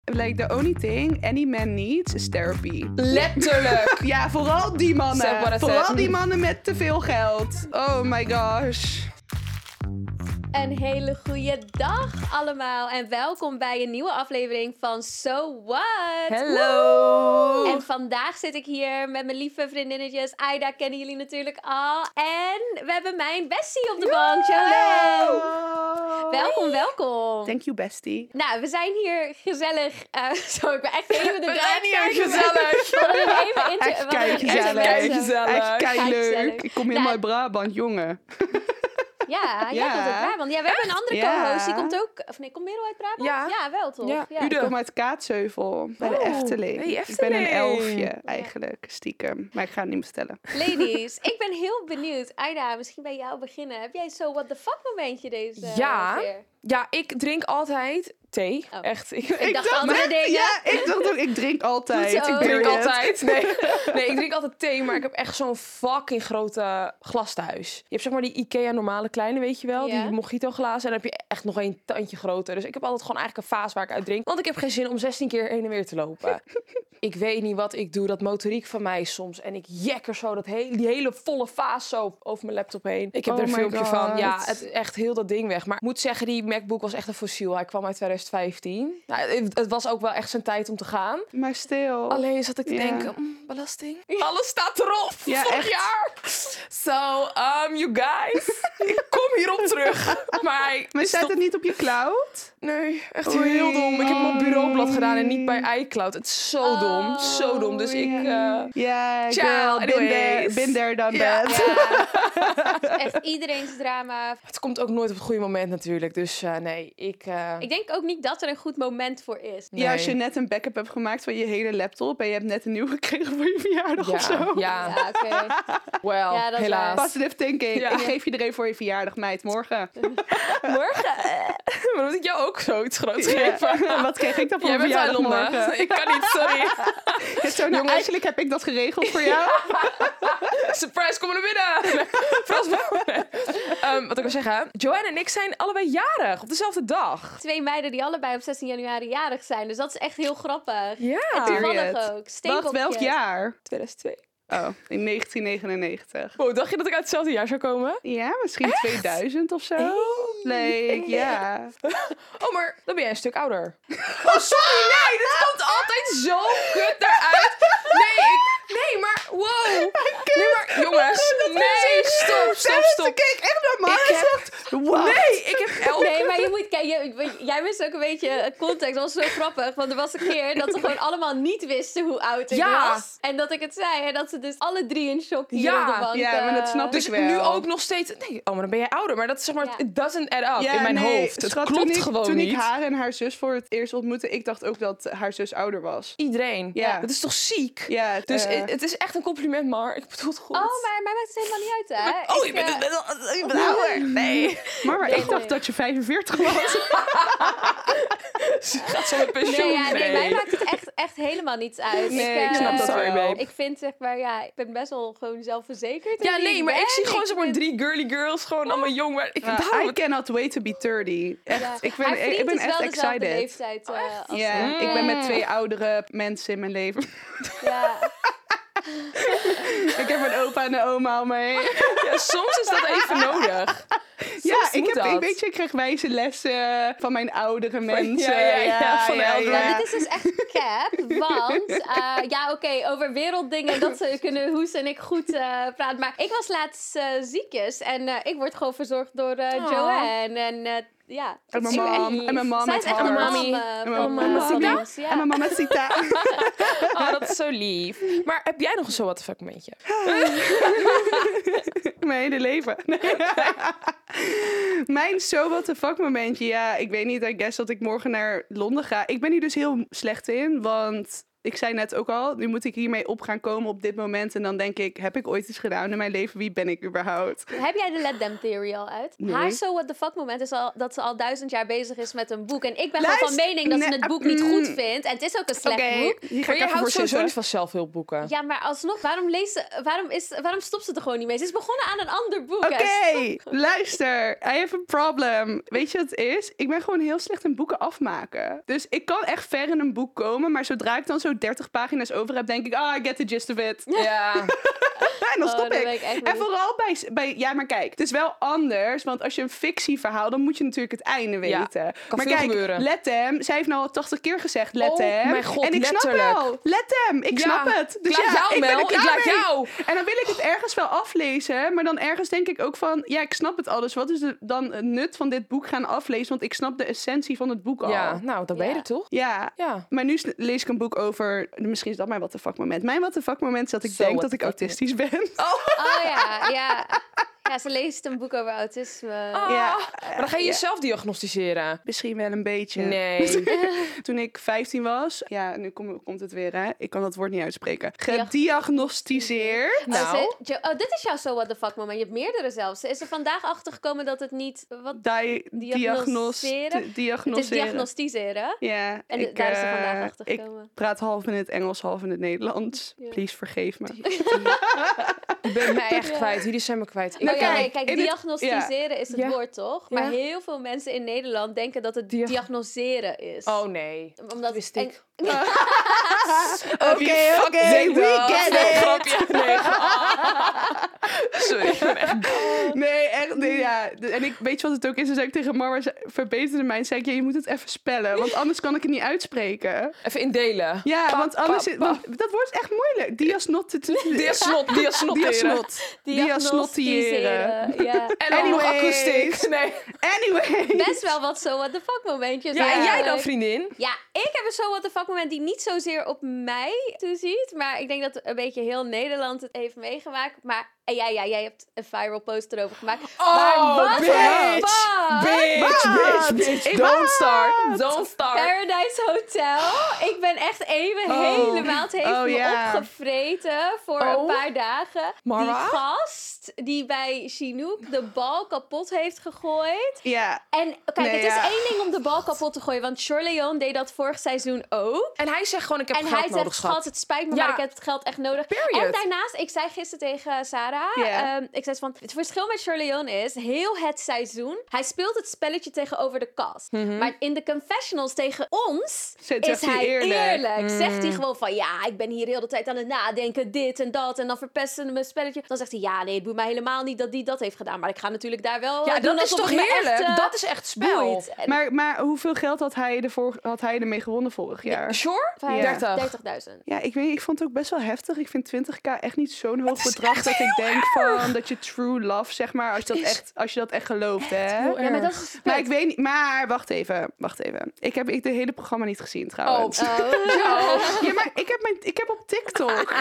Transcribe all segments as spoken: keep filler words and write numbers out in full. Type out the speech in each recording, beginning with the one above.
like, the only thing any man needs is therapy. Letterlijk. Ja, vooral die mannen. Zeg maar, Vooral zeg. die mannen met te veel geld. Oh my gosh. Een hele goede dag allemaal en welkom bij een nieuwe aflevering van So What? Hello. En vandaag zit ik hier met mijn lieve vriendinnetjes. Aida kennen jullie natuurlijk al. En we hebben mijn bestie op de bank, Joanne. Welkom, welkom. Thank you, bestie. Nou, we zijn hier gezellig. Uh, zo, ik ben echt even de We draad zijn hier kwijt. gezellig. We hadden nog even inter- Echt we hadden nog keigezellig. even- Keigezellig. Echt keileuk. Keigezellig. Ik kom helemaal Nou, uit Brabant, jongen. Ja, jij Ja. komt uit Brabant. Ja, we hebben een andere Ja. co-host. Die komt ook... Of nee, komt Merel uit Brabant? Ja. Ja, wel toch? Ja, Ik kom uit Kaatsheuvel, bij de Oh, Efteling. hey, Ik ben een Efteling. elfje, eigenlijk, stiekem. Maar ik ga het niet meer vertellen. Ladies, ik ben heel benieuwd. Aida, misschien bij jou beginnen. Heb jij zo what the fuck momentje deze Ja. keer? Ja, ik drink altijd thee. Oh. Echt. Ik, Ik dacht andere maar- dingen. Ja, ik dacht ook, ik drink altijd. Doet ze Ik ook. Ik drink period. altijd. Nee. nee, ik drink altijd thee, maar ik heb echt zo'n fucking grote glas thuis. Je hebt zeg maar die Ikea normale kleine, weet je wel? Ja. Die mojito glazen. En dan heb je echt nog een tandje groter. Dus ik heb altijd gewoon eigenlijk een vaas waar ik uit drink. Want ik heb geen zin om zestien keer heen en weer te lopen. Ik weet niet wat ik doe. Dat motoriek van mij soms. En ik jekker zo dat hele, die hele volle vaas zo over mijn laptop heen. Ik heb Oh er een my filmpje God. van. Ja, het is echt heel dat ding weg. Maar ik moet zeggen, die MacBook was echt een fossiel. Hij kwam uit twintig vijftien. Nou, het, het was ook wel echt zijn tijd om te gaan. Maar stil. Alleen zat ik te Ja. denken, mm, belasting. Alles staat erop. Ja, vorig echt. jaar. So, um, you guys. Ik kom hierop terug. Maar hij Maar staat stop- het niet op je cloud? Nee, echt Oei. heel dom. Ik heb hem op bureaublad gedaan en niet bij iCloud. Het is zo dom. Zo dom. Dus ik... eh, Ja, Ciao, girl, been there, anyways. been there, done Ja. that. Ja, echt iedereen's drama. Het komt ook nooit op het goede moment natuurlijk. Dus eh, nee, ik... eh, Ik denk ook niet dat er een goed moment voor is. nee. Ja, als je net een backup hebt gemaakt van je hele laptop en je hebt net een nieuwe gekregen voor je verjaardag ja, of zo. Ja, Ja, oké. well, Ja, dat is helaas. waar. Positive thinking. Ja. Ik geef je er een voor je verjaardag, meid, morgen. Morgen. Maar moet ik jou ook zoiets groots Ja. geven? Wat kreeg ik dan voor Jij mijn bent uit verjaardag Londen. morgen? Ik kan niet, sorry. Ja, zo, nou, Jongens. eigenlijk heb ik dat geregeld voor jou. Surprise, kom er binnen. Nee, Frans, nee. Ehm, wat ik wil zeggen, Joanne en ik zijn allebei jarig op dezelfde dag. Twee meiden die allebei op zestien januari jarig zijn. Dus dat is echt heel grappig. Ja. En toevallig Period. ook. Wacht, Steenbokjes. welk jaar? tweeduizend twee. Oh, in negentien negenennegentig. Wow, dacht je dat ik uit hetzelfde jaar zou komen? Ja, misschien tweeduizend of zo. Hey. Like, ja. Oh, maar dan ben jij een stuk ouder. Oh, sorry, nee, dit komt altijd zo kut eruit. Nee, ik, nee, maar wow. Nee, maar jongens, nee, stop, stop, stop. Kijk, echt normaal. Ik Hij heb- zegt, what? Nee, ik heb elke... Nee, maar je moet kijken. Jij wist ook een beetje context. Dat was zo grappig. Want er was een keer dat ze gewoon allemaal niet wisten hoe oud ik Ja. was. En dat ik het zei. En dat ze dus alle drie in shock hier Ja. op de bank. Ja, maar dat snap ik Dus wel. nu ook nog steeds... Nee, oh, maar dan ben jij ouder. Maar dat is zeg maar... Ja. It doesn't add up Ja, in mijn nee, hoofd. Het schat, klopt toen ik, gewoon toen niet. ik haar en haar zus voor het eerst ontmoette, ik dacht ook dat haar zus ouder was. Iedereen. Ja. Dat is toch ziek? Ja, Dus eh, het, het is echt een compliment, maar ik bedoel het goed. Oh, maar mij maakt het helemaal niet uit, hè? Oh, Ik, je bent, eh, je bent, je bent ouder. Nee. maar, maar Nee, ik dacht nee. dat je vijfenveertig was. Ze gaat zo met pensioen. Nee, ja, nee, mij maakt het echt, echt helemaal niets uit. Nee, eh, ik snap dat Sorry, wel. babe. Ik vind, zeg maar, ja, ik ben best wel gewoon zelfverzekerd. in Ja, wie nee, maar ik ben. zie gewoon zeg maar vind- drie girly girls, gewoon allemaal jong. Maar ik Uh, daarom- I cannot wait to be dertig. Echt, Ja. ik ben, Haar ik, vriend ik ben is wel echt dezelfde excited. leeftijd eh, als Ja, ik. ik ben met Ja. twee oudere mensen in mijn leven. Ja. Ik heb een opa en een oma om me heen. Ja, soms is dat even nodig. Ja, Soms ik, moet heb, dat. ik weet je, ik krijg wijze lessen van mijn oudere mensen. ja, ja, van de oudere- Ja, dit is dus echt cap, want uh, ja, oké, okay, over werelddingen, dat ze kunnen Hoes en ik goed uh, praten. Maar ik was laatst uh, ziekjes en uh, ik word gewoon verzorgd door uh, Oh. Joanne. En uh, ja, En mijn ik ben echt mom. lief. En mijn mom Zij met is echt een hart. mom. En uh, En van, mijn uh, mama van Sita. ons, ja. En mijn mama Sita. Oh, dat is zo lief. Maar heb jij nog een zo what the fuck momentje? Mijn hele leven. Nee. Mijn so what the fuck momentje. Ja, ik weet niet. I guess dat ik morgen naar Londen ga. Ik ben hier dus heel slecht in. Want ik zei net ook al, nu moet ik hiermee op gaan komen op dit moment. En dan denk ik, heb ik ooit iets gedaan in mijn leven? Wie ben ik überhaupt? Heb jij de Let Them Theory al uit? Nee. Haar So What The Fuck moment is al dat ze al duizend jaar bezig is met een boek. En ik ben Luister, gewoon van mening dat nee, ze het boek niet mm. goed vindt. En het is ook een slecht Oké, boek. hier ga Maar ik je even voor houdt sowieso zitten. niet van zelfhulpboeken. Ja, maar alsnog, waarom, leest ze, waarom, is, waarom stopt ze er gewoon niet mee? Ze is begonnen aan een ander boek. Oké, hè. Stop. luister. I have a problem. Weet je wat het is? Ik ben gewoon heel slecht in boeken afmaken. Dus ik kan echt ver in een boek komen. Maar zodra ik dan zo dertig pagina's over heb, denk ik... Ah, I get the gist of it. Ja. En dan Oh, stop dat ik. weet ik echt En niet. vooral bij, bij... Ja, maar kijk. Het is wel anders. Want als je een fictieverhaal... dan moet je natuurlijk het einde Ja, weten. kan maar veel kijk, gebeuren. let hem. Zij heeft nou al tachtig keer gezegd, let Oh hem. mijn god, en ik letterlijk. snap wel. Let hem. Ik Ja, snap het. Dus ik laat ja, jou, ik ben er Mel. Ik klaar laat mee. jou. En dan wil ik het ergens wel aflezen. Maar dan ergens denk ik ook van... Ja, ik snap het al. Dus wat is de, dan het nut van dit boek gaan aflezen? Want ik snap de essentie van het boek al. Ja, nou, dan ben je Ja. er toch? Ja. Ja. Maar nu lees ik een boek over... Misschien is dat mijn what the fuck moment. Mijn what the fuck moment is dat ik Zo denk what dat the ik fuck autistisch ben. Oh ja, ja. Ja, ze leest een boek over autisme. Ah, Ja. maar dan ga je Ja. jezelf diagnosticeren. Misschien wel een beetje. Nee. Toen ik vijftien was... Ja, nu kom, komt het weer, hè. Ik kan dat woord niet uitspreken. Diag- Gediagnosticeerd. Nou. Oh, ze- Jo- oh, dit is jouw So What The Fuck moment. Je hebt meerdere zelfs. Ze is er vandaag achter gekomen dat het niet... Wat? Di diagnos Diagnosticeren? di- Het is diagnosticeren. diagnosticeren. Ja, En ik, daar is ze eh, vandaag achter ik gekomen. praat half in het Engels, half in het Nederlands. Ja. Please, vergeef me. Ik ben mij echt Ja. kwijt. Jullie zijn me kwijt. Ik Nou ja, kan- nee, kijk, in het- diagnosticeren is het Ja. woord, toch? Ja. Maar heel veel mensen in Nederland denken dat het Diag- diagnoseren is. Oh nee. Omdat wist en- ik. Oké, Wie fuck oké, denkt we dat? get Nee, it. grapje. Nee. Sorry, ik ben echt... Nee, echt, nee, ja. De- En ik weet je wat het ook is? Dan zei ik tegen mama, ze verbeterde mij en zei ik, ja, je moet het even spellen, want anders kan ik het niet uitspreken. Even indelen. Ja, Pa, want anders, pa, is- pa. want dat wordt echt moeilijk. Diasnot, Diasnot, diasnot. diasnot, diasnotiëren. Ja. En dan nog Anyways. akoestiek. Nee. Anyway. Best wel wat So What The Fuck momentjes. Ja, en jij dan, eigenlijk. vriendin? Ja, ik heb een So What The Fuck moment die niet zozeer op mij toeziet. Maar ik denk dat een beetje heel Nederland het heeft meegemaakt. Maar en ja, ja, jij hebt een viral post erover gemaakt. Oh, maar wat bitch. de fuck? Bitch, Wat? bitch, bitch. Ik Don't wat? start. Don't start. Paradise Hotel. Ik ben echt even Oh. helemaal... Het heeft Oh, me ja. opgevreten voor Oh. een paar dagen. Mara? Die gast die bij Chinook de bal kapot heeft gegooid. Ja. En kijk, Nee, het is ja. één ding om de bal kapot te gooien. Want Charleone deed dat vorig seizoen ook. En hij zegt gewoon, ik heb En geld hij nodig, zegt, schat. schat, het spijt me, Ja. maar ik heb het geld echt nodig. Period. En daarnaast, ik zei gisteren tegen Sarah, Ja. ehm, ik zei van, het verschil met Charleone is, heel het seizoen, hij speelt het spelletje tegenover de cast. Maar in de confessionals tegen ons Zegt is hij hij eerlijk. eerlijk. Zegt hij gewoon van, ja, ik ben hier heel de tijd aan het nadenken, dit en dat. En dan verpesten ze mijn spelletje. Dan zegt hij, ja, nee, het boeit mij helemaal niet dat die dat heeft gedaan. Maar ik ga natuurlijk daar wel Ja, eh, doen dat is alsof toch het me heerlijk? echt, eh, Dat is echt spel. boeit. En- Maar, maar hoeveel geld had hij, ervoor, had hij ermee gewonnen vorig jaar? Sure? Vijf- dertig. dertigduizend. Ja, ik weet niet, ik vond het ook best wel heftig. Ik vind twintig k echt niet zo'n hoog bedrag dat ik denk van dat je true love, zeg maar, als je dat echt, als je dat echt gelooft, hè? heel Ja, maar dat erg. is het Maar punt. ik weet niet, maar wacht even, wacht even. Ik heb ik de hele programma niet gezien trouwens. Oh. Ja, maar ik heb, mijn, ik heb op TikTok.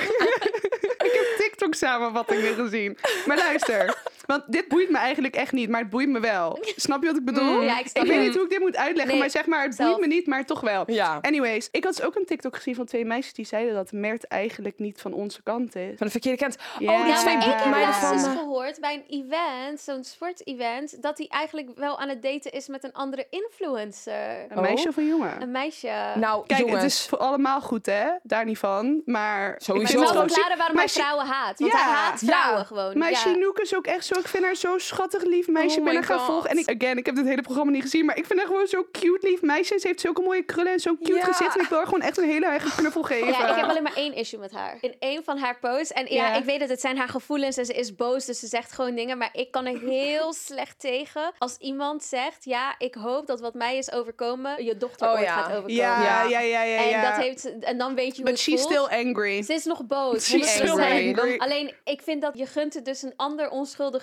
ik heb TikTok samenvattingen gezien. Maar luister, want dit boeit me eigenlijk echt niet, maar het boeit me wel. Snap je wat ik bedoel? Mm, ja, ik snap weet het. niet hoe ik dit moet uitleggen, Nee, maar zeg maar, het zelf. boeit me niet, maar toch wel. Ja. Anyways, ik had dus ook een TikTok gezien van twee meisjes die zeiden dat Mert eigenlijk niet van onze kant is. Van de verkeerde kant. Ja. Oh, die Ja, twee maar ik heb meiden laatst van... eens eh, gehoord bij een event, zo'n sportevent, dat hij eigenlijk wel aan het daten is met een andere influencer. Een meisje of een jongen? Een meisje. Nou, Kijk, jongens. het is voor allemaal goed, hè? Daar niet van. Maar Sowieso. ik ik vind wil het gewoon verklaren waarom maar hij Chi- vrouwen haat. Want Ja. hij haat vrouwen Ja. gewoon. Maar ja. Chinook is ook echt zo... Ik vind haar zo schattig lief meisje. Oh ik ben my haar gaan God. volgen. En ik, again, ik heb dit hele programma niet gezien. Maar ik vind haar gewoon zo cute lief meisje. En ze heeft zulke mooie krullen en zo'n cute Ja. gezicht. En ik wil haar gewoon echt een hele eigen knuffel geven. Ja, ik heb alleen maar één issue met haar. In één van haar posts. En ja, Ja. ik weet dat het zijn haar gevoelens en ze is boos, dus ze zegt gewoon dingen. Maar ik kan er heel slecht tegen als iemand zegt, ja, ik hoop dat wat mij is overkomen, je dochter Oh ooit ja. gaat overkomen. Ja, ja, Ja. ja, ja. En, ja. dat heeft, en dan weet je hoe But het she's voelt. still angry. Ze is nog boos. She's honderd still procent. angry. Alleen, ik vind dat je gunt het dus een ander onschuldig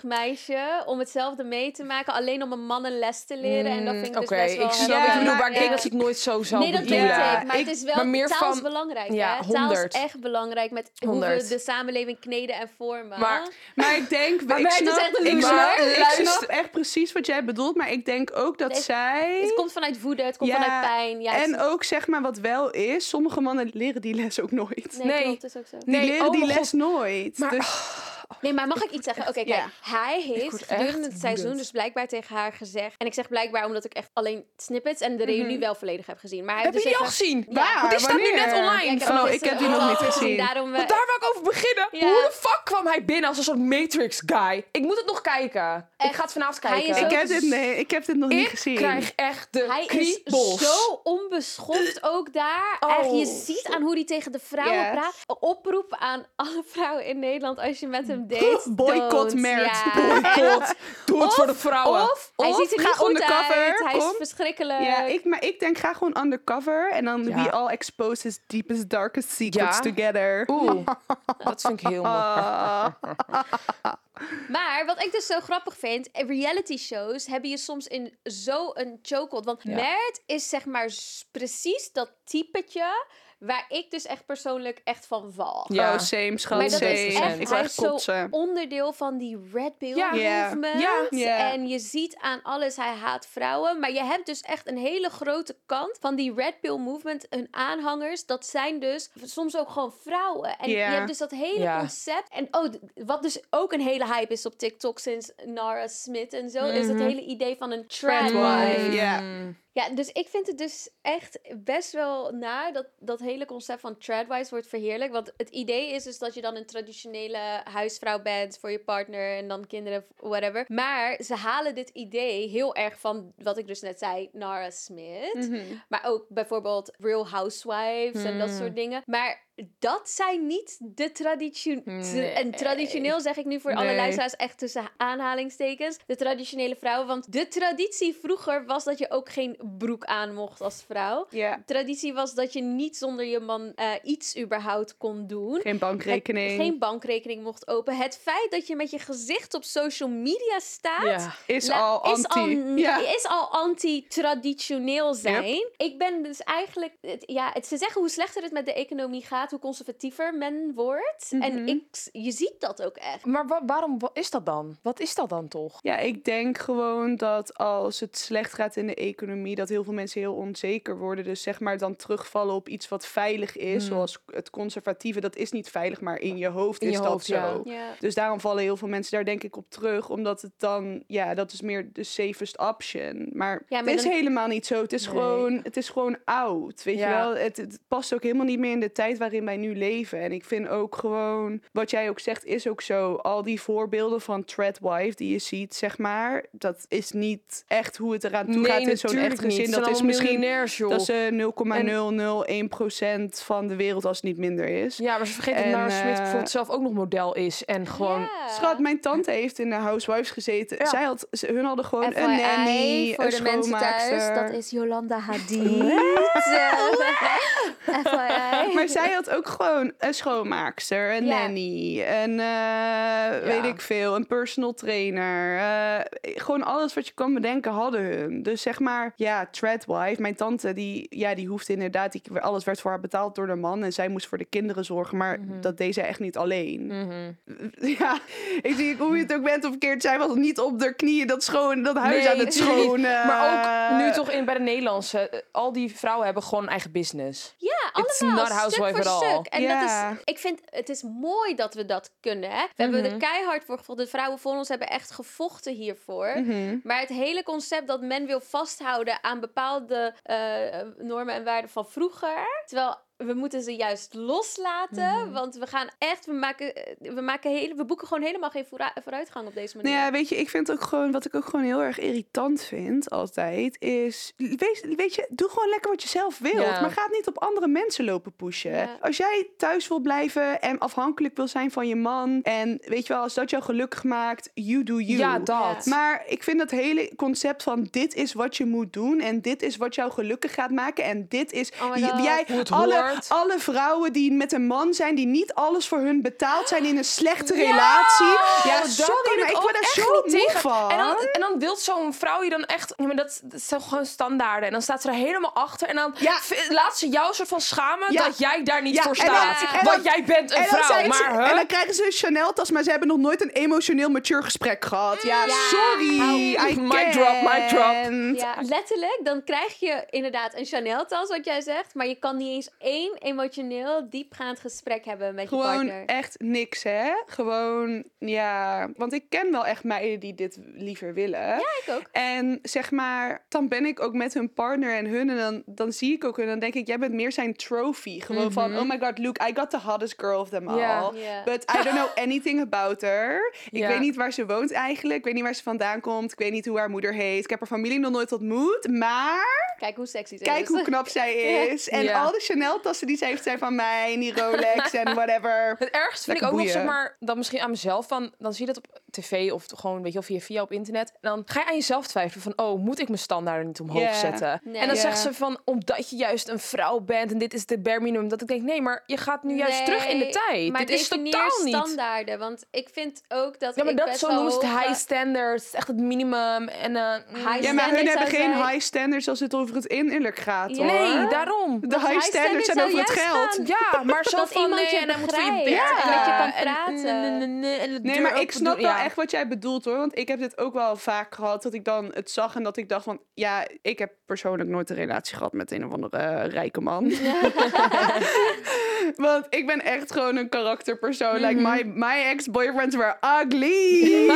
meisje om hetzelfde mee te maken. Alleen om een man een les te leren. En dat vind ik dus Oké, best wel... ik snap Ja, wat je bedoelt, maar maar ik denk ik- dat ze het nooit zo zou Nee, dat weet bedoelen. Ja, ik. Maar ik- het is wel... maar meer taal is van- belangrijk, ja, hè? Taal honderd. is echt belangrijk met hoe honderd. we de samenleving kneden en vormen. Maar- Maar ik denk... Maar ik Mert is snap, echt een ik, loser. snap, ik Luister. snap echt precies wat jij bedoelt. Maar ik denk ook dat Nee, zij... Het komt vanuit woede, het komt Ja, vanuit pijn. Ja, het en is- ook zeg maar wat wel is, sommige mannen leren die les ook nooit. Nee, Nee. klopt, is ook zo. Die Nee, leren oh die mijn les nooit. Maar- Dus, Nee, maar mag ik iets zeggen? Oké, kijk. Ja. Hij heeft word gedurende echt het seizoen woedend. dus blijkbaar tegen haar gezegd... En ik zeg blijkbaar omdat ik echt alleen snippets en de reunie wel volledig heb gezien. Maar hij Heb je heeft die al dus tegen- gezien? Ja. Waar? Want die staat nu Wanneer? net Ja, online. ik heb, Oh, dus, ik heb eh, die nog allemaal niet gezien. Daarom, eh, Want daar wil ik over beginnen. Ja. Hoe de fuck kwam hij binnen als een soort Matrix guy? Ik moet het nog kijken. Ik ga het vanavond Hij kijken. is ik, ook- heb dit, nee, ik heb dit nog niet Ik gezien. krijg echt de hij is kriebels. zo onbeschoft ook daar. Oh. Echt, je ziet aan hoe hij tegen de vrouwen Yes. praat. Een oproep aan alle vrouwen in Nederland als je met hem date. Boycott don't. Mert. Ja. Boycott. Doe het Of- voor de vrouwen. Of, Hij of ziet er niet ga goed undercover. uit. Hij is kom. verschrikkelijk. Ja, ik, maar ik denk ga gewoon undercover. En dan Ja. we all expose his deepest, darkest secrets Ja. together. Oeh, dat vind ik heel mooi. Ah. Maar wat ik dus zo grappig vind, reality shows hebben je soms in zo'n chokehold. Want Ja. Mert is zeg maar s- precies dat typetje waar ik dus echt persoonlijk echt van val. Ja. Oh, same, schat, Maar dat same. is echt, Ik wil hij echt is zo kotsen. onderdeel van die Red Pill Ja. Ja. movement. Ja. Ja. En je ziet aan alles, hij haat vrouwen. Maar je hebt dus echt een hele grote kant van die Red Pill movement. Hun aanhangers, dat zijn dus soms ook gewoon vrouwen. En Ja. je hebt dus dat hele Ja. concept. En oh, d- wat dus ook een hele hype is op TikTok sinds Nara Smith en zo, is het hele idee van een tradwife. wife. Ja. Mm. Ja, dus ik vind het dus echt best wel naar dat dat hele concept van tradwives wordt verheerlijkt. Want het idee is dus dat je dan een traditionele huisvrouw bent voor je partner en dan kinderen, whatever. Maar ze halen dit idee heel erg van wat ik dus net zei, Nara Smith. Mhm. Maar ook bijvoorbeeld Real Housewives en dat soort dingen. Maar dat zijn niet de traditionele... Nee. En traditioneel zeg ik nu voor alle Nee. luisteraars echt tussen aanhalingstekens. De traditionele vrouwen. Want de traditie vroeger was dat je ook geen broek aan mocht als vrouw. Ja. Traditie was dat je niet zonder je man eh, iets überhaupt kon doen. Geen bankrekening. Het- geen bankrekening mocht open. Het feit dat je met je gezicht op social media staat... Ja. Is La- al is al, anti. ja. is al anti-traditioneel zijn. Ik ben dus eigenlijk... Het, ja, het, ze zeggen hoe slechter het met de economie gaat, hoe conservatiever men wordt. Mhm. En ik, je ziet dat ook echt. Maar wa- waarom wa- is dat dan? Wat is dat dan toch? Ja, ik denk gewoon dat als het slecht gaat in de economie, dat heel veel mensen heel onzeker worden. Dus zeg maar dan terugvallen op iets wat veilig is, Hmm. zoals het conservatieve. Dat is niet veilig, maar in je hoofd In is je dat hoofd, zo. ja. Ja. Dus daarom vallen heel veel mensen daar denk ik op terug. Omdat het dan, ja, dat is meer de safest option. Maar, Ja, maar het is dan- helemaal niet zo. Het is, Nee. gewoon, het is gewoon oud, weet Ja. je wel. Het, het past ook helemaal niet meer in de tijd waarin wij nu leven. En ik vind ook gewoon, wat jij ook zegt, is ook zo. Al die voorbeelden van tradwife die je ziet, zeg maar, dat is niet echt hoe het eraan toe gaat in zo'n echt natuurlijk niet. gezin. Het Dat zijn is allemaal misschien miljonairs, joh. dat is eh, nul komma nul nul één procent van de wereld als het niet minder is. Ja, maar ze vergeten En, dat Nara Smith eh, bijvoorbeeld zelf ook nog model is. En gewoon... Ja. Schat, mijn tante heeft in de Housewives gezeten. Ja. Zij had, ze- hun hadden gewoon F Y I, een nanny, voor een de mensen thuis, schoonmaakster. dat is Jolanda Hadid. F Y I. Maar zij had ook gewoon een schoonmaakster, een Ja. nanny, een, eh, weet ik veel, een personal trainer. eh, gewoon alles wat je kan bedenken hadden hun. Dus zeg maar, ja, tradwife. Mijn tante, die, ja, die hoefde inderdaad, die, alles werd voor haar betaald door de man. En zij moest voor de kinderen zorgen, maar dat deed zij echt niet alleen. Mhm. Ja, ik zie hoe je het ook bent of verkeerd. Zij was niet op de knieën dat, schoon, dat huis Nee, aan het natuurlijk niet. schonen. Maar ook nu toch in, bij de Nederlandse, eh, al die vrouwen hebben gewoon een eigen business. Ja, It's allemaal, not stuk housewife voor at all. stuk. En Ja. dat is, ik vind, het is mooi dat we dat kunnen. Hè? We hebben er keihard voor gevochten. De vrouwen voor ons hebben echt gevochten hiervoor. Mhm. Maar het hele concept dat men wil vasthouden aan bepaalde eh, normen en waarden van vroeger. Terwijl we moeten ze juist loslaten. Want we gaan echt, we maken, we maken hele, we boeken gewoon helemaal geen voora- vooruitgang op deze manier. Nou ja, weet je, ik vind ook gewoon, wat ik ook gewoon heel erg irritant vind altijd, is, wees, weet je, doe gewoon lekker wat je zelf wilt. Ja. Maar ga niet op andere mensen lopen pushen. Ja. Als jij thuis wil blijven en afhankelijk wil zijn van je man, en weet je wel, als dat jou gelukkig maakt, you do you. Ja, dat. Maar ik vind dat hele concept van dit is wat je moet doen en dit is wat jou gelukkig gaat maken en dit is Oh my j- God. jij Hoe het alle hoort. Awkward. alle vrouwen die met een man zijn... die niet alles voor hun betaald zijn in een slechte relatie. Ja, daar sorry, kan maar ik ook word daar echt zo niet moe tegen. van. En dan, en dan wil zo'n vrouw je dan echt... Ja, maar dat, dat zijn gewoon standaarden. En dan staat ze er helemaal achter. En dan Ja. v- laat ze jou soort van schamen... Ja. dat jij daar niet Ja, voor en dan- staat. en dan- Want jij bent een En dan, vrouw. zijn ze- Maar, huh? en dan krijgen ze een Chanel-tas, maar ze hebben nog nooit een emotioneel mature gesprek gehad. Ja, Ja, sorry. hou- I Mic drop, mic drop. can't. Ja, letterlijk, dan krijg je inderdaad een Chanel-tas, wat jij zegt. Maar je kan niet eens één emotioneel, diepgaand gesprek hebben met je Gewoon partner. echt niks, hè? Gewoon, ja... Want ik ken wel echt meiden die dit liever willen. Ja, ik ook. En zeg maar, dan ben ik ook met hun partner en hun... en dan, dan zie ik ook hun en dan denk ik... jij bent meer zijn trophy. Gewoon van, oh my god, look, I got the hottest girl of them all. Ja. Ja. But I don't know anything about her. Ik Ja. weet niet waar ze woont eigenlijk. Ik weet niet waar ze vandaan komt. Ik weet niet hoe haar moeder heet. Ik heb haar familie nog nooit ontmoet. Maar Kijk hoe sexy ze kijk is. hoe knap zij is. En Ja. al de Chanel-tassen die ze heeft zijn van mij. En die Rolex en whatever. Het ergste vind ik Lekker ook nog, boeien. zeg maar, dan misschien aan mezelf van, dan zie je dat op tv of gewoon, weet je wel, via via op internet. En dan ga je aan jezelf twijfelen van, oh, moet ik mijn standaarden niet omhoog Ja. zetten? Nee. En dan Ja. zegt ze van, omdat je juist een vrouw bent en dit is de bare minimum, dat ik denk, nee, maar je gaat nu juist Nee, terug in de tijd. Maar dit is definieer totaal niet. standaarden, want ik vind ook dat Ja, maar ik dat best zo wel noemen ze het hoge- high standards. Het is echt het minimum. En, eh, mm. High Ja, maar standards hun hebben zou geen zijn- high standards als het over het innerlijk gaat, Ja. hoor. Nee, daarom. De Want high high standards zijn standards over het zou geld. juist Ja, maar zo Dat van iemand nee, je en hij moet voor je begrijpt werken. en dat je kan en- praten. nee, nee, nee, en de Nee, deur maar ik open snap doen. wel Ja. echt wat jij bedoelt, hoor. Want ik heb dit ook wel vaak gehad, dat ik dan het zag en dat ik dacht van... Ja, ik heb persoonlijk nooit een relatie gehad met een of andere eh, rijke man. Want ik ben echt gewoon een karakterpersoon. Like, my, my ex-boyfriends were ugly.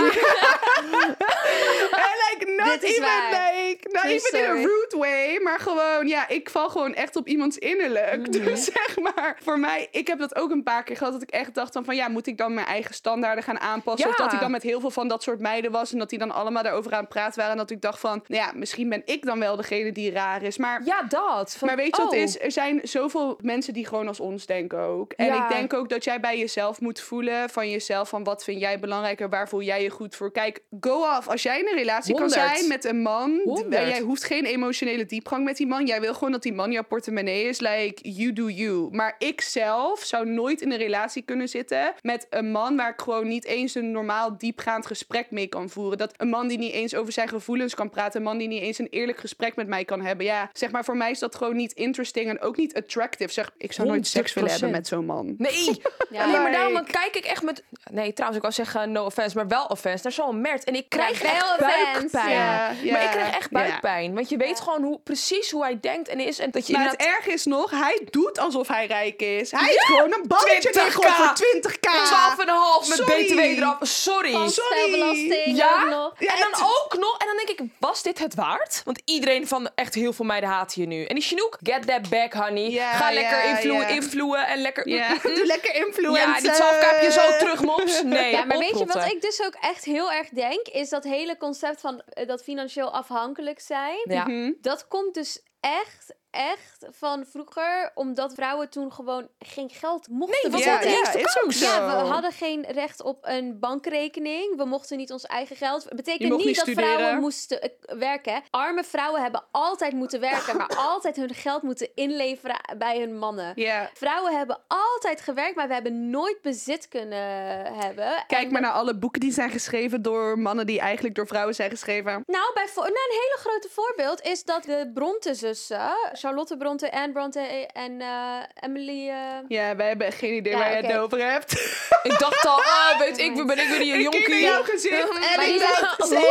En like, not Dit is even waar. like, not True even in a story. rude way. Maar gewoon, ja, ik val gewoon echt op iemands innerlijk. Dus zeg maar, voor mij, ik heb dat ook een paar keer gehad, dat ik echt dacht van, van ja, moet ik dan mijn eigen standaarden gaan aanpassen? Ja. Of dat ik dan met heel veel van dat soort meiden was en dat die dan allemaal daarover aan het praten waren. En dat ik dacht van, nou ja, misschien ben ik dan wel degene die raar is. Maar Ja, dat. Van, maar weet je wat oh. het is? Er zijn zoveel mensen die gewoon als ons denken ook. En Ja. ik denk ook dat jij bij jezelf moet voelen van jezelf, van wat vind jij belangrijker, waar voel jij je goed voor? Kijk, go off. Als jij in een relatie Honderd. kan zijn met een man, Honderd. d- jij hoeft geen emotionele diepgang met die man. Jij wil gewoon dat die man jouw portemonnee is. Like, you do you. Maar ik zelf zou nooit in een relatie kunnen zitten met een man waar ik gewoon niet eens een normaal diepgaand gesprek mee kan voeren. Dat een man die niet eens over zijn gevoelens kan praten, een man die niet eens een eerlijk gesprek met mij kan hebben. Ja, zeg maar, voor mij is dat gewoon niet interesting en ook niet attractive. Zeg, ik zou nooit seks willen hebben met zo'n man. Nee. Ja. nee, maar daarom dan Like- kijk ik echt met... Nee, trouwens, ik wou zeggen no offense, maar wel offense. Naar zo'n Mert. En ik krijg Ja, wel echt offense. buikpijn. Ja, ja, Maar ik krijg echt ja. buikpijn. Want je weet Ja. gewoon hoe, precies hoe hij denkt en is. En dat je Maar het inderdaad... erg is nog, hij doet alsof hij rijk is. Hij is gewoon een balletje twintig neergooid k. voor twintig k. twaalf komma vijf met Sorry. B T W eraf. Sorry. Stijlbelasting Ja? ook nog. Ja, En dan het- ook nog, en dan denk ik, was dit het waard? Want iedereen van echt heel veel meiden haat je nu. En die Chinook, get that back, honey. Ja, Ga lekker ja, invloeden, ja. invloeden en lekker... Ja, mm, mm, mm. doe lekker influencer. Ja, die twaalf zo terug, mops. Nee, Ja, maar weet je wat oprotten. ik dus ook echt heel erg denk? Is dat hele concept van eh, dat financieel afhankelijk zijn. Ja. Mhm. Dat komt dus echt, echt van vroeger. Omdat vrouwen toen gewoon geen geld mochten Nee, want Ja, bezitten. wat ja, eens is ook zo. Ja, we hadden geen recht op een bankrekening. We mochten niet ons eigen geld. Het Je betekent mocht niet niet dat studeren. vrouwen moesten eh, werken. Arme vrouwen hebben altijd moeten werken, maar altijd hun geld moeten inleveren bij hun mannen. Ja. Vrouwen hebben altijd gewerkt, maar we hebben nooit bezit kunnen hebben. Kijk En- maar naar alle boeken die zijn geschreven door mannen die eigenlijk door vrouwen zijn geschreven. Nou, bij vo- nou, een hele grote voorbeeld is dat de Bronte-zussen, Charlotte Bronte, Anne Bronte en eh, Emily... eh, Ja, wij hebben geen idee Ja, waar je oké. het over hebt. Ik dacht al, ah, weet ik, ben ik weer die Ik jonkie. ken jouw gezicht en Maar ik die dacht, zijn-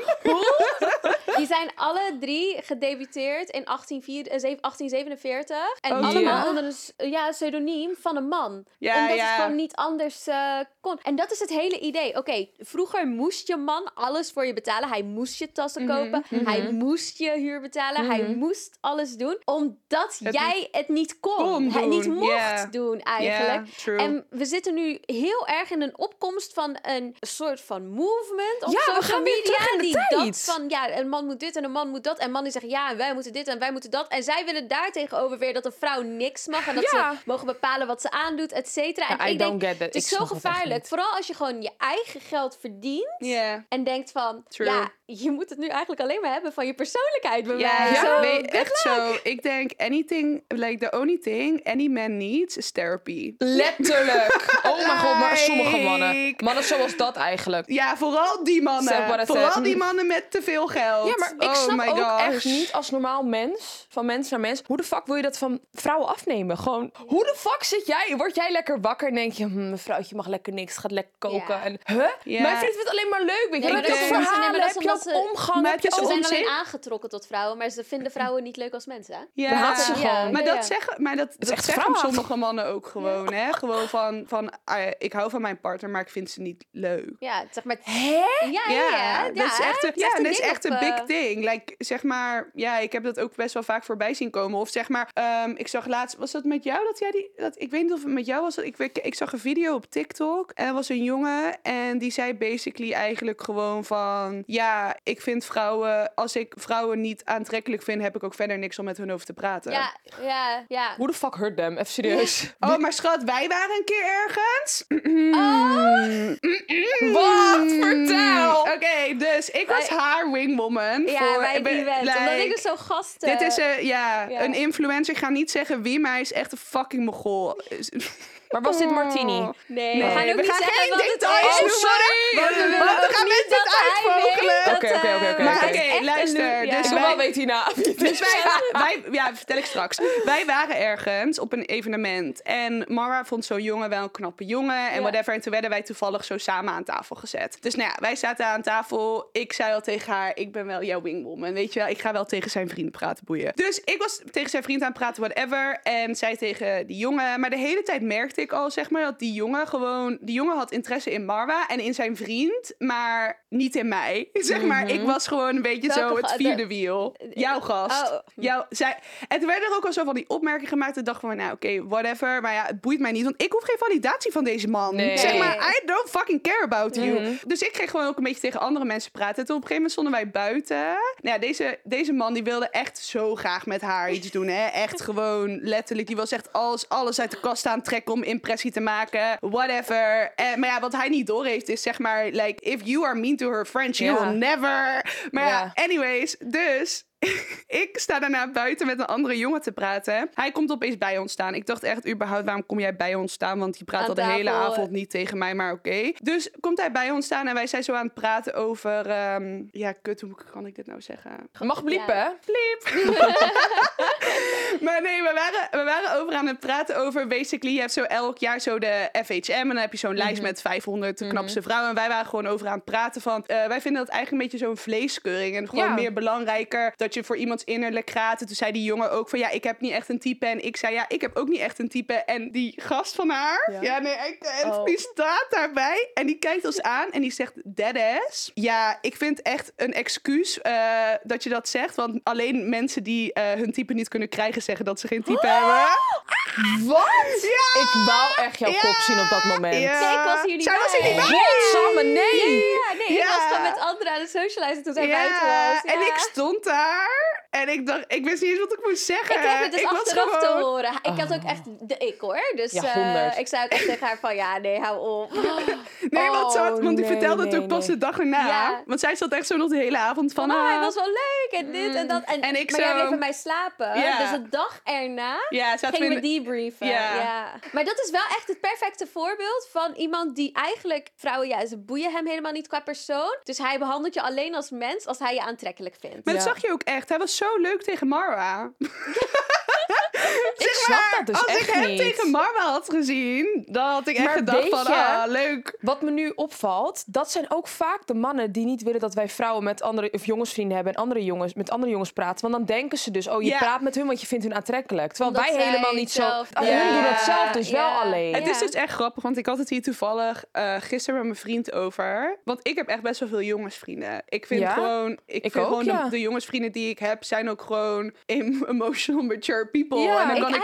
same. Die zijn alle drie gedebuteerd in achttien vier- eh, zeven- achttien zevenenveertig. En Oh, allemaal ja? onder een s- ja, pseudoniem van een man. Ja, Omdat ja. het gewoon niet anders eh, kon. En dat is het hele idee. Oké, vroeger moest je man alles voor je betalen. Hij moest je tassen Mhm, kopen. Hij moest je huur betalen. Hij moest alles doen. Omdat Het jij het niet kon. kon het niet doen, mocht ja. doen eigenlijk. Ja, true. En we zitten nu heel erg in een opkomst van een soort van movement op Ja, we social gaan weer media. terug in de die tijd. dat van, ja, een man man moet dit en een man moet dat. En mannen zeggen ja, en wij moeten dit en wij moeten dat. En zij willen daar tegenover weer dat een vrouw niks mag. En dat Ja. ze mogen bepalen wat ze aandoet, et cetera. Ja, en I ik don't denk, get that. het is Ik zo snap het echt gevaarlijk. niet. Vooral als je gewoon je eigen geld verdient. Yeah. En denkt van, True. ja, je moet het nu eigenlijk alleen maar hebben van je persoonlijkheid bij Ja, mij. ja. Zo, weet- good echt luck. zo. Ik denk anything, like the only thing any man needs is therapy. Letterlijk. Oh mijn god, maar sommige mannen. Like- Mannen zoals dat eigenlijk. Ja, vooral die Zeg what mannen. I Vooral said. die mannen met te veel geld. Ja, maar ik oh snap my ook gosh. echt niet als normaal mens, van mens naar mens, hoe de fuck wil je dat van vrouwen afnemen? Gewoon, hoe de fuck zit jij, word jij lekker wakker en denk je, hm, mijn vrouwtje mag lekker niks, gaat lekker koken. Ja. En, huh? Ja. Mijn vriend vindt het alleen maar leuk, weet je. Nee, heb maar je dat ook is omdat ze- verhalen, nee, maar dat heb is je ook omdat ze- omgang, Maar heb het je is Ze ook zijn onzin. alleen aangetrokken tot vrouwen, maar ze vinden vrouwen niet leuk als mensen. Hè? Ja. Dat haat ze Ja. gewoon. Maar Ja. dat zeggen, maar dat, dat echt zeggen vrouwhaat. sommige mannen ook gewoon, hè? Gewoon van, van ah, ik hou van mijn partner, maar ik vind ze niet leuk. Ja, zeg maar. Hè? Ja, ja, ja. dat is echt een, het is ja, echt een dat is ding echt op, een big eh, thing. Like, zeg maar, ja, ik heb dat ook best wel vaak voorbij zien komen. Of zeg maar, ehm, ik zag laatst, was dat met jou dat jij die, dat, ik weet niet of het met jou was. Ik, ik, ik zag een video op TikTok en er was een jongen en die zei basically eigenlijk gewoon van, ja, ik vind vrouwen, als ik vrouwen niet aantrekkelijk vind, heb ik ook verder niks om met hun over te praten. Ja, ja, ja. Hoe de fuck hurt them? Even serieus. Oh, maar schat, wij waren een keer ergens. Wat? Vertel! Oké, dus ik was Wij- haar wingwoman. Ja, voor, bij be- die event. like, Omdat ik dus zo gasten... Dit is een, ja, Ja. een influencer. Ik ga niet zeggen wie, maar hij is echt een fucking mogol. Maar was dit Martini? Nee, Nee, we gaan ook we niet gaan zeggen geen wat het details is. Oh, noemen. sorry! Want we, willen want we ook gaan niet mensen dat dit hij uitvogelen. weet dat, Oké, oké, oké, oké, eh, Maar oké. oké, echt een luister. lu- ja. Dus Ik wil wij, wel weten hierna. dus wij, wij, ja, vertel ik straks. Wij waren ergens op een evenement. En Mara vond zo'n jongen wel een knappe jongen. En Ja. whatever. En toen werden wij toevallig zo samen aan tafel gezet. Dus nou ja, wij zaten aan tafel. Ik zei al tegen haar, ik ben wel jouw wingwoman. Weet je wel, ik ga wel tegen zijn vrienden praten, boeien. Dus ik was tegen zijn vriend aan het praten, whatever. En zij tegen die jongen. Maar de hele tijd merkte ik al, zeg maar, dat die jongen gewoon... Die jongen had interesse in Marwa en in zijn vriend. Maar niet in mij. Zeg maar, ik was gewoon een beetje zo Welke het ga- vierde de- wiel. Jouw gast. Oh. Jouw, zij, en toen werden er ook al zo van die opmerkingen gemaakt. En dacht van, nou oké, whatever. Maar ja, het boeit mij niet. Want ik hoef geen validatie van deze man. Nee. Zeg maar, I don't fucking care about you. Mhm. Dus ik ging gewoon ook een beetje tegen andere mensen praten. En toen op een gegeven moment stonden wij buiten. Nou ja, deze, deze man die wilde echt zo graag met haar iets doen. Hè? Echt gewoon letterlijk. Die was echt alles, alles uit de kast aan het trekken om impressie te maken. Whatever. En, maar ja, wat hij niet doorheeft is zeg maar... Like, if you are mean to her friends, you Ja. will never... Maar ja, Ja. anyways. Dus... ik sta daarna buiten met een andere jongen te praten. Hij komt opeens bij ons staan. Ik dacht echt, überhaupt, waarom kom jij bij ons staan? Want je praat Aan al de hele tafel, avond eh. niet tegen mij, maar oké. Dus komt hij bij ons staan en wij zijn zo aan het praten over... ehm, ja, kut, hoe kan ik dit nou zeggen? Mag bliepen, Ja. hè? Bliep. Maar nee, we waren, we waren over aan het praten over... Basically, je hebt zo elk jaar zo de F H M... en dan heb je zo'n lijst met vijfhonderd de knapste vrouwen. En wij waren gewoon over aan het praten van... eh, wij vinden dat eigenlijk een beetje zo'n vleeskeuring. En gewoon Ja. meer belangrijker dat je voor iemands innerlijk gaat. En toen zei die jongen ook van... Ja, ik heb niet echt een type. En ik zei, ja, ik heb ook niet echt een type. En die gast van haar... Ja, Ja. nee, ik, en Oh. die staat daarbij. En die kijkt ons aan en die zegt... Deadass. Ja, ik vind echt een excuus eh, dat je dat zegt. Want alleen mensen die eh, hun type niet kunnen krijgen... zeggen dat ze geen type hebben. Wat? Ja! Ik wou echt jouw Ja. kop zien op dat moment. Ja. Nee, ik was hier niet Zij was hier bij. niet bij. Godsamme, nee! Ja, nee, ik Ja. was gewoon met anderen aan het socializen toen zij Ja, buiten was. en Ja. ik stond daar en ik dacht, ik wist niet eens wat ik moest zeggen. Ik kreeg het dus Ik was achteraf te gewoon- horen. Ik had ook echt de ik hoor. Dus Ja, eh, honderd. ik zei ook echt tegen haar van ja, nee, hou op. Nee, want, ze had, Oh, want die nee, vertelde het nee, ook pas nee. de dag erna. Ja. Want zij zat echt zo nog de hele avond van... Van, oh, ah, hij was wel leuk en dit en dat. En, En ik maar jij zo- bleef bij mij slapen. Ja. Dus de dag erna Ja, zaten gingen we we in- debriefen. Ja. Ja. Maar dat is wel echt het perfecte voorbeeld van iemand die eigenlijk... Vrouwen, ja, ze boeien hem helemaal niet qua persoon. Dus hij behandelt je alleen als mens als hij je aantrekkelijk vindt. Maar dat Ja. zag je ook echt. Hij was zo leuk tegen Marwa. Ik snap dat dus als echt ik hem niet. tegen Marwa had gezien, dan had ik echt Maar gedacht weet van, je- ah, leuk. Wat me nu opvalt, dat zijn ook vaak de mannen die niet willen dat wij vrouwen met andere of jongensvrienden hebben en andere jongens met andere jongens praten. Want dan denken ze dus, oh, je Ja. praat met hun, want je vindt hun aantrekkelijk. Terwijl Omdat wij zij helemaal niet zo. zelf- Ah, Ja. Hun doen dat zelf dus wel Ja. alleen. Het Ja. is dus echt grappig, want ik had het hier toevallig eh, gisteren met mijn vriend over. Want ik heb echt best wel veel jongensvrienden. Ik vind Ja? gewoon, ik, Ik vind ook, gewoon ja. de, de jongensvrienden die ik heb, zijn ook gewoon em- emotional mature people. Ja, en dan ik kan ik ook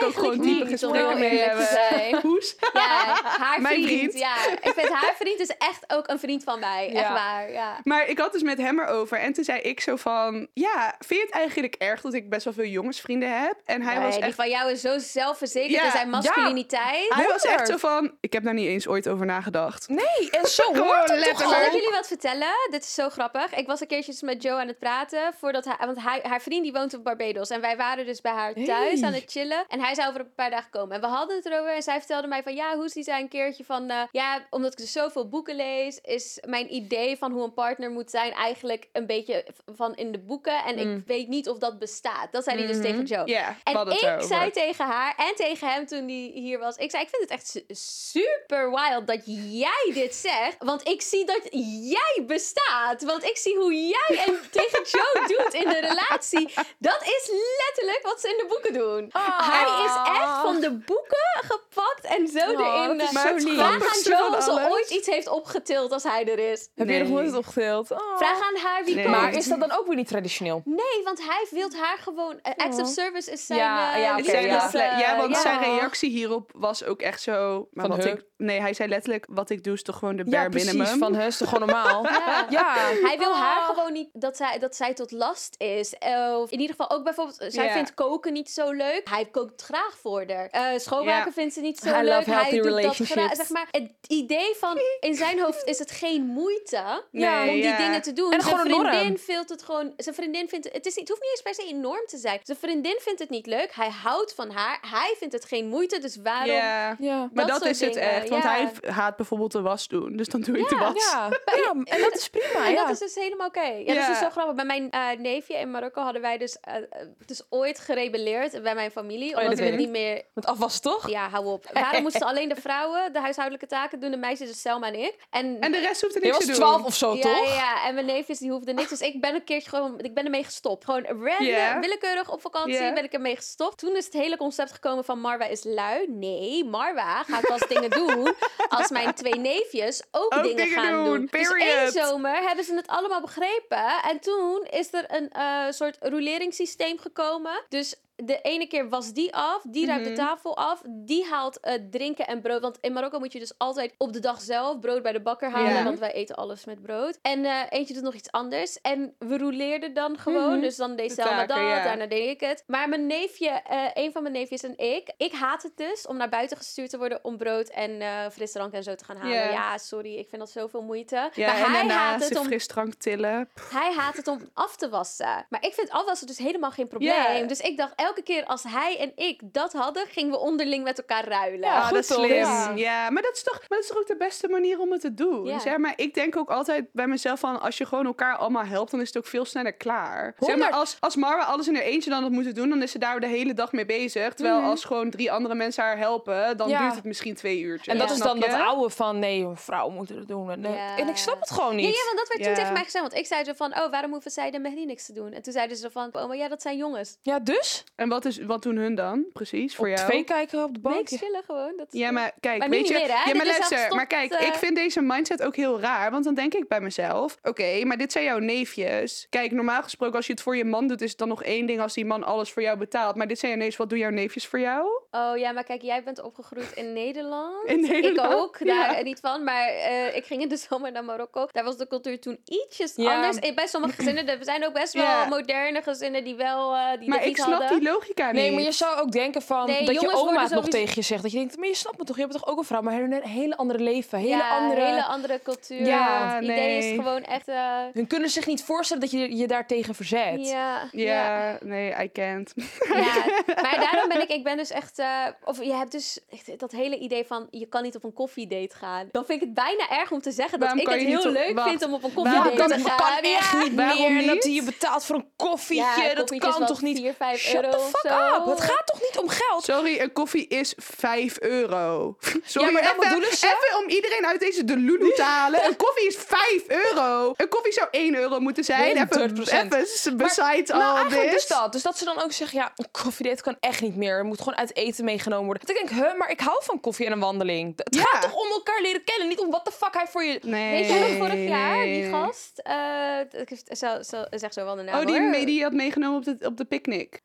ook gewoon diepe niet, om gesprekken heel mee eerlijk te hebben. zijn. Hoes? Ja, haar Mijn vriend. vriend. Ja, ik vind haar vriend is echt ook een vriend van mij. Echt Ja. waar, ja. Maar ik had dus met hem erover. En toen zei ik zo van... Ja, vind je het eigenlijk erg dat ik best wel veel jongensvrienden heb? En hij Nee, was die echt... van jou is zo zelfverzekerd Ja, in zijn masculiniteit. Hij was echt honderd. zo van... Ik heb daar niet eens ooit over nagedacht. Nee, en zo Gewoon hoort het toch letterlijk. Zal ik ook? jullie wat vertellen? Dit is zo grappig. Ik was een keertje dus met Joe aan het praten. Voordat hij, want hij, haar vriend die woont op Barbados. En wij waren dus bij haar thuis Hey. aan het chillen. En hij zou over een paar dagen komen. En we hadden het erover. En zij vertelde mij van... Ja, Hoes die zei een keertje van... Uh, ja, omdat ik dus zoveel boeken lees... is mijn idee van hoe een partner moet zijn... eigenlijk een beetje van in de boeken. En Mm. ik weet niet of dat bestaat. Dat zei hij dus tegen Joe. Ja, we En hadden het ik erover. zei tegen haar en tegen hem toen hij hier was... Ik zei, ik vind het echt su- super wild dat jij dit zegt. Want ik zie dat jij bestaat. Want ik zie hoe jij en tegen Joe doet in de relatie. Dat is letterlijk wat ze in de boeken doen. Ah. Hij is echt van de boeken gepakt en zo Oh, erin. dat is eh, zo het lief. Vraag aan grappigste Joe van of ze alles. ooit iets heeft opgetild als hij er is. Heb je Nee. nog nooit opgedeeld? Oh. Vraag aan haar wie Nee. komt. Maar is dat dan ook weer niet traditioneel? Nee, want hij wil haar gewoon... Uh, acts of Oh. service is zijn... Ja, eh, ja, Het oké, zijn ja. dus le- ja, want ja. zijn reactie hierop was ook echt zo... Maar Van, wat huh? ik, nee, hij zei letterlijk... Wat ik doe is toch gewoon de Ja, bare precies. minimum. Van, huh, is toch gewoon normaal? Ja. Ja. Hij wil Oh. haar gewoon niet dat zij, dat zij tot last is. Uh, of in ieder geval ook bijvoorbeeld, zij Ja. vindt koken niet zo leuk. Hij kookt graag voor haar. Uh, schoonmaken Ja. vindt ze niet zo I leuk. love healthy Hij doet dat relationships. graag. Zeg maar, het idee van in zijn hoofd is het geen moeite Nee, om die ja. dingen te doen. En zijn gewoon een norm. vriendin vindt het gewoon. Zijn vriendin vindt het. Het, is, niet- het hoeft niet eens per se een norm te zijn. Zijn vriendin vindt het niet leuk. Hij houdt van haar. Hij vindt het geen moeite. Dus waarom? Ja. Ja. Maar Dat dat, soort is het dingen, echt. Want ja. hij v- haat bijvoorbeeld de was doen. Dus dan doe ik de Ja, was. Ja. ja, en dat is prima. En ja. dat is dus helemaal oké. Ja, dat Ja. is dus zo grappig. Bij mijn eh, neefje in Marokko hadden wij dus, eh, dus ooit gerebelleerd bij mijn familie. ja, Omdat dat we weet ik. niet meer... Met afwas toch? Ja, hou op. Waarom moesten alleen de vrouwen de huishoudelijke taken doen? De meisjes, dus Selma en ik. En, En de rest hoeft er Je niks was te doen. twaalf of zo, ja, toch? ja, ja, en mijn neefjes die hoefden niks. Dus ik ben een keertje gewoon... Ik ben ermee gestopt. Gewoon random, Ja. willekeurig op vakantie Ja. ben ik ermee gestopt. Toen is het hele concept gekomen van Marwa is lui. Nee, Marwa gaat pas dingen doen als mijn twee neefjes ook, Ook dingen, dingen gaan doen, doen. Dus period. één zomer hebben ze het allemaal begrepen. En toen is er een eh, soort roleringssysteem gekomen. Dus de ene keer was die af, die ruimt Mhm. de tafel af, die haalt uh, drinken en brood. Want in Marokko moet je dus altijd op de dag zelf brood bij de bakker halen, Ja. want wij eten alles met brood. En uh, eentje doet nog iets anders. En we rouleerden dan gewoon, Mhm. dus dan deed De Selma taken, dat, ja. daarna deed ik het. Maar mijn neefje, uh, een van mijn neefjes en ik, ik haat het dus om naar buiten gestuurd te worden om brood en uh, frisdrank en zo te gaan halen. Ja. Ja, sorry, ik vind dat zoveel moeite. Ja, maar en hij daarna haat het zijn om frisdrank tillen. hij haat het om af te wassen. Maar ik vind afwassen dus helemaal geen probleem. Ja. Dus ik dacht, elke keer als hij en ik dat hadden, gingen we onderling met elkaar ruilen. Ja, Ah, goed dat is toch? slim. Ja. Ja. maar dat is toch, maar dat is toch ook de beste manier om het te doen. Ja. Zeg maar, ik denk ook altijd bij mezelf van, als je gewoon elkaar allemaal helpt, dan is het ook veel sneller klaar. Zeg maar, honderd. als, als Marwa alles in haar eentje dan had moeten doen, dan is ze daar de hele dag mee bezig. Terwijl Mhm. als gewoon drie andere mensen haar helpen, dan Ja. duurt het misschien twee uurtjes. En dat Ja. is Snap dan dat je? oude van, nee, een vrouw moet het doen. En, Ja. en ik snap het gewoon niet. Ja, ja, want dat werd toen Ja. tegen mij gezegd. Want ik zei zo van, oh, waarom hoeven zij en Mehdi niks te doen? En toen zeiden ze van, oh, maar ja, dat zijn jongens. Ja, dus? En wat, is, wat doen hun dan, precies, voor Op jou? twee kijken op de bank. Niks chillen gewoon. Dat is Ja, maar kijk, Maar nu weet je... niet meer, hè? Ja, maar Dit is luister, afgestopt, maar kijk, eh. ik vind deze mindset ook heel raar. Want dan denk ik bij mezelf, oké, maar dit zijn jouw neefjes. Kijk, normaal gesproken, als je het voor je man doet, is het dan nog één ding als die man alles voor jou betaalt. Maar dit zijn jouw neefjes, wat doen jouw neefjes voor jou? Oh ja, maar kijk, jij bent opgegroeid in Nederland. In Nederland? Ik ook, daar Ja. niet van. Maar eh, ik ging in de zomer naar Marokko. Daar was de cultuur toen ietsjes Ja. anders. Eh, Bij sommige gezinnen, er zijn ook best wel Ja. moderne gezinnen die wel uh, die Maar dat ik niet snap hadden. die logica niet. Nee, maar je zou ook denken van Nee, dat je jongens oma worden het nog sowieso- tegen je zegt. Dat je denkt, maar je snapt me toch, je hebt toch ook een vrouw, maar een hele andere leven, hele ja, andere... hele andere cultuur. Ja, het idee nee. is gewoon echt... uh, Hun kunnen zich niet voorstellen dat je je daartegen verzet. ja, Ja, nee, I can't. ja. Maar daarom ben ik, ik ben dus echt, uh, of je hebt dus echt dat hele idee van, je kan niet op een koffiedate gaan. Dan vind ik het bijna erg om te zeggen dat Waarom ik kan het je niet heel op- leuk wacht. vind om op een Waarom koffiedate kan- te Dat gaan. kan echt Ja. niet Waarom meer. niet? Dat je betaalt voor een koffietje. Ja, dat koffietjes kan wat toch niet? vier, vijf Shut euro the of fuck zo. up. Het gaat toch niet om geld? Sorry, een koffie is vijf euro. Sorry, Ja, maar dat even, bedoelen ze. even om iedereen uit deze de Lulu te halen. Een koffie is vijf euro. Een koffie zou één euro moeten zijn. Even, honderd procent. even besides nou, all eigenlijk this. dus dat. Dus dat ze dan ook zeggen, ja, een koffiedate kan echt niet meer. Er moet gewoon uit eten meegenomen worden. Dat ik denk, huh, maar ik hou van koffie en een wandeling. Het Ja. gaat toch om elkaar leren kennen, niet om wat de fuck hij voor je... Nee. Weet jij nog vorig jaar, die nee. gast? Uh, ik zo, zo, zeg zo wel de naam Oh, die, hoor. mee- die je had meegenomen op de, op de picknick. Die waarmee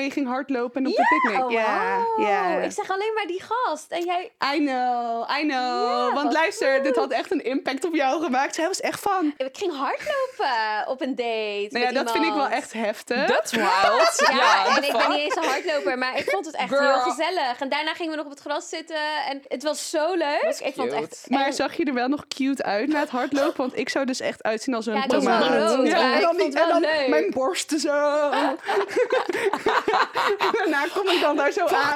waarmee je ging hardlopen op de picknick. Oh, Ja, wow. ja. Ik zeg alleen maar die gast. En jij... I know, I know. Ja, Want wat luister, goed. dit had echt een impact op jou gemaakt. Zij was echt van... Ik ging hardlopen op een date Nou ja, met dat vind ik wel iemand. echt heftig. That's wild. Ja, ja en the ik ben fuck? niet eens een hardloper, maar ik vond het echt Girl. heel gezellig. En daarna gingen we nog op het gras zitten en het was zo leuk. Dat is Ik vond het cute. echt... Maar en- zag je er wel nog cute uit na het hardlopen? Want ik zou dus echt uitzien als een Ja, ik was tomaat. wel rood, maar en ik dan, vond die- het wel en dan leuk. mijn borsten zo. En daarna kom ik dan daar zo aan.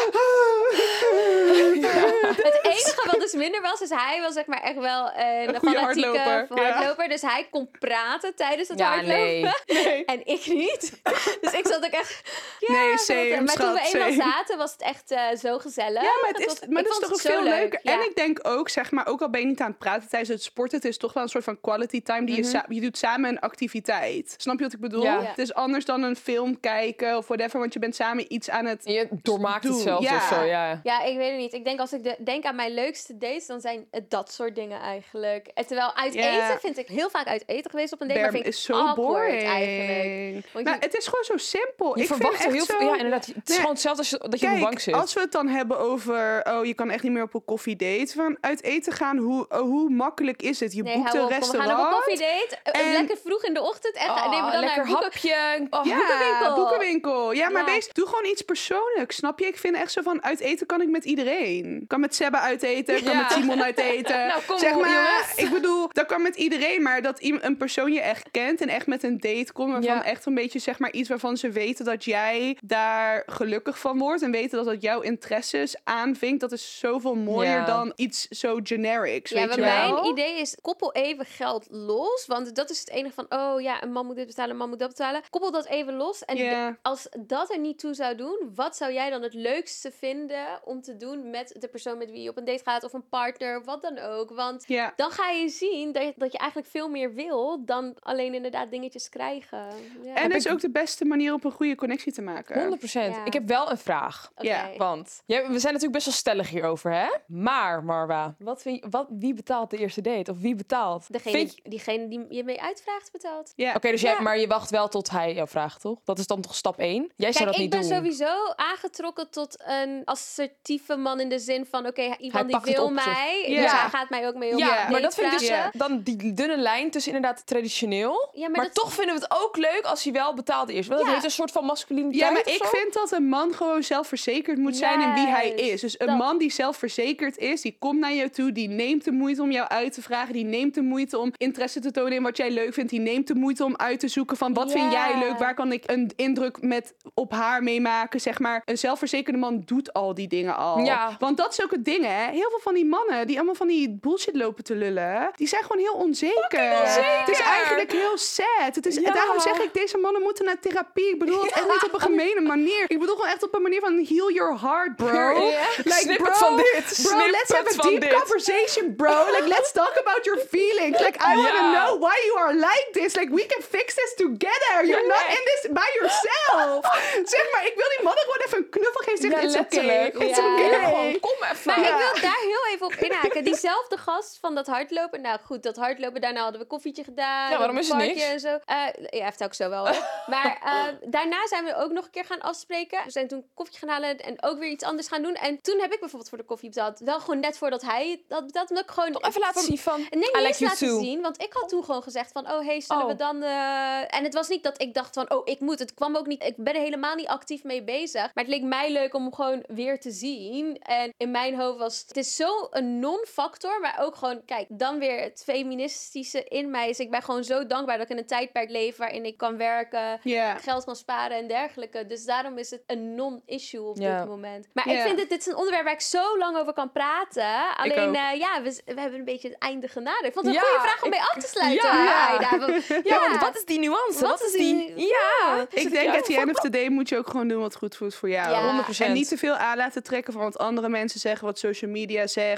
Het enige wat dus minder was, is hij was zeg maar echt wel een, Een goede fanatieke hardloper, ja. hardloper. Dus hij kon praten tijdens het Ja, hardlopen. nee. Nee. En ik niet. Dus ik zat ook echt... Ja, Nee, wat- same, Maar toen we schat, eenmaal same. zaten, was het echt eh, zo gezellig. Ja, maar het is, was- maar ik dat is vond toch ook het zo veel leuk. leuker. Ja. En ik denk ook, zeg maar, ook al ben je niet aan het praten tijdens het sporten, het is toch wel een soort van quality time die je, sa- je doet samen een activiteit. Snap je wat ik bedoel? Ja. Ja. Het is anders dan een film kijken of whatever, want je bent samen iets aan het... Je doormaakt het doen. zelfs Ja. of zo, ja. Ja, ik weet het niet. Ik denk als ik de, denk aan mijn leukste dates, dan zijn het dat soort dingen eigenlijk. En terwijl uit Ja. eten vind ik heel vaak uit eten geweest op een date, maar Berm vind ik is zo awkward boring. eigenlijk. Want Nou, je- het is gewoon zo simpel. Je ik verwacht vind er heel echt veel. zo... Ja, inderdaad. Het is Nee. gewoon hetzelfde als je, dat je op de bank Kijk, zit. als we het dan hebben over... Oh, je kan echt niet meer op een koffiedate. Van uit eten gaan, hoe, oh, hoe makkelijk is het? Je nee, boekt hou een op. Kom, we restaurant. gaan op een koffiedate. eh, en- Lekker vroeg in de ochtend. En Oh, nemen we dan lekker naar een boeken- hapje. Oh, Ja, boekenwinkel. boekenwinkel. Ja, maar Ja. wees, doe gewoon iets persoonlijks. Snap je? Ik vind echt zo van, uit eten kan ik met iedereen. Ik kan met Sebba uit eten, ik kan Ja. met Simon uit eten. Nou, kom zeg op, maar, jongens. ik bedoel, dat kan met iedereen. Maar dat iem- een persoon je echt kent en echt met een date komt. Waarvan Ja. echt een beetje, zeg maar, iets waarvan ze weten dat jij daar gelukkig van wordt. En weten dat het jouw interesses aanvinkt. Dat is zoveel mooier Ja. dan iets zo generics, Ja, weet maar je mijn wel? idee is, koppel even geld los. Want dat is het enige van, oh ja, een man moet dit betalen, een man moet dat betalen. Koppel dat even los. En Ja. de- als dat er niet toe zou doen, wat zou jij dan het leukste vinden om te doen met de persoon met wie je op een date gaat? Of een partner, of wat dan ook. Want Ja. dan ga je zien dat je, dat je eigenlijk veel meer wil dan alleen inderdaad dingetjes krijgen. Ja. En dat is ook de beste manier om een goede connectie te maken. honderd procent. Ja. Ik heb wel een vraag. Oké. ja, Want ja, we zijn natuurlijk best wel stellig hierover, hè? Maar, Marwa, wat vind je, wat, wie betaalt de eerste date? Of wie betaalt? Degene, Vind je- diegene die je mee uitvraagt betaalt. Ja. Oké, dus jij, Ja. maar je wacht wel tot hij jou vraagt, toch? Dat is dan toch stap één? Jij zou Kijk, dat ik niet ben doen. sowieso aangetrokken tot een assertieve man in de zin van, oké, Hij iemand die pakt het wil op, soort- mij, Ja. dus hij gaat mij ook mee op Ja, een maar date dat vind ik dus vragen. Ja. dan die dunne lijn tussen inderdaad traditioneel. Ja, maar maar dat- toch vinden we het ook leuk als hij wel betaalt eerst. Want dat Ja. heeft een soort van masculiniteit. Ja, maar of ik zo. vind dat een man gewoon zelfverzekerd moet zijn in wie hij Juist, is. Dus een dat. man die zelfverzekerd is, die komt naar jou toe, die neemt de moeite om jou uit te vragen, die neemt de moeite om interesse te tonen in wat jij leuk vindt, die neemt de moeite om uit te zoeken van wat vind Ja. jij leuk, waar kan ik een indruk met op haar meemaken, zeg maar. Een zelfverzekerde man doet al die dingen al. Ja. Want dat is ook het ding, hè. Heel veel van die mannen die allemaal van die bullshit lopen te lullen, die zijn gewoon heel onzeker. onzeker. Het is eigenlijk heel sad. Het is, Ja. Daarom zeg ik, deze mannen moeten naar therapie. Ik bedoel het echt niet op een gemene manier. Ik bedoel gewoon echt op een manier van heal your heart, bro. Ja. Like, Snippet bro, van dit. Bro, Snippet let's have a van deep dit. conversation, bro. Like, let's talk about your feelings. Like, I want to Ja. know why you are like this. Like, we can fix this together. You're not in this by yourself. Zeg maar, ik wil die mannen gewoon even een knuffel geven. Zeg, Ja, it's okay. letterlijk. It's Ja. okay. Gewoon, kom even. Maar Ja. ik wil daar heel even op inhaken. Diezelfde gast van dat hardlopen. Nou goed, dat hardlopen. Daarna hadden we koffietje gedaan. Ja, waarom op is het parkje niks? En zo. Uh, ja, heeft ook zo wel. Hoor. Maar uh, daarna zijn we ook nog een keer gaan afspreken. We zijn toen koffie gaan halen en ook weer iets anders gaan doen. En toen heb ik bijvoorbeeld voor de koffie betaald. Wel gewoon net voordat hij dat betaald. Omdat ik gewoon... Even laten voor- zien van, Nee, I niet like eens you laten too. zien. Want ik had toen gewoon gezegd van... Oh, hey, zullen Oh. we dan... uh, En het was niet dat ik dacht van... Oh, ik moet. Het kwam ook niet... Ik ben er helemaal niet actief mee bezig. Maar het leek mij leuk om hem gewoon weer te zien. En in mijn hoofd was het... Het is zo een non-factor. Maar ook gewoon... Kijk, dan weer het feministische in mij is... Ik ben gewoon zo dankbaar dat ik in een tijdperk leef... waarin ik kan werken... Ja. geld kan sparen en dergelijke. Dus daarom is het een non-issue op Ja. dit moment. Maar Ja. ik vind het... Dit is een onderwerp waar ik zo lang over kan praten. Alleen, ook. eh, ja, we, we hebben een beetje het einde genaderd. Ik vond het een Ja, goede vraag om ik- mee af te sluiten. Ja. Ja, ja, we- Ja, want wat is die nuance? Wat Wat, is is die... die- Ja. Ik denk, at the end of the day moet je ook gewoon doen wat goed voelt voor jou. Ja. honderd procent. En niet te veel aan laten trekken van wat andere mensen zeggen, wat social media zegt.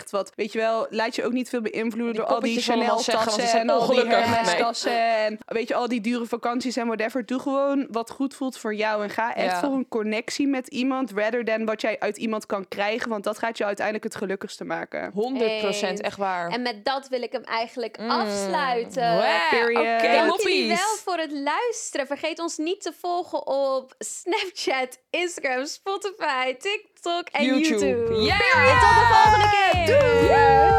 echt wat. Weet je wel, laat je ook niet veel beïnvloeden Die door al die poppetjes allemaal Chanel zeggen, want ze tassen zijn en al die ongelukkig. Hermes Nee. tassen. En weet je, al die dure vakanties en whatever. Doe gewoon wat goed voelt voor jou. En ga echt Ja. voor een connectie met iemand. Rather than wat jij uit iemand kan krijgen. Want dat gaat je uiteindelijk het gelukkigste maken. honderd procent, Eens. echt waar. En met dat wil ik hem eigenlijk Mm. afsluiten. Wow, Period. Oké, Dank moppies. jullie wel voor het luisteren. Vergeet ons niet te volgen op Snapchat, Instagram, Spotify, TikTok en YouTube. YouTube. Ja! En tot de volgende keer. Doei!